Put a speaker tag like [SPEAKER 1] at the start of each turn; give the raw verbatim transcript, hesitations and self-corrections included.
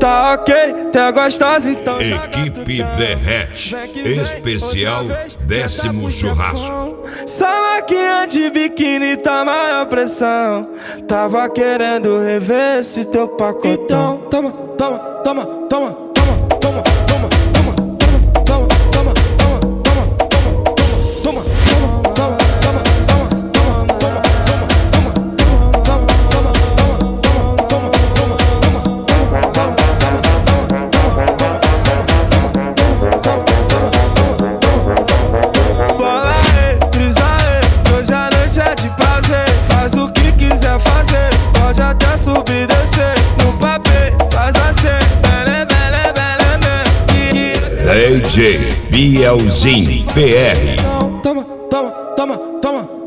[SPEAKER 1] Tá ok, tá gostosa, então
[SPEAKER 2] Equipe Derrete, especial décimo churrasco.
[SPEAKER 1] Salaquinha de biquíni tá maior pressão. Tava querendo rever esse teu pacotão. Toma, toma, toma, toma, toma, toma, toma, toma, toma, toma, toma, toma, toma, pode até subir e descer no papel, faz assim, bele, bele, bele, bele.
[SPEAKER 2] D J Bielzinho P R.
[SPEAKER 1] Toma, toma, toma, toma.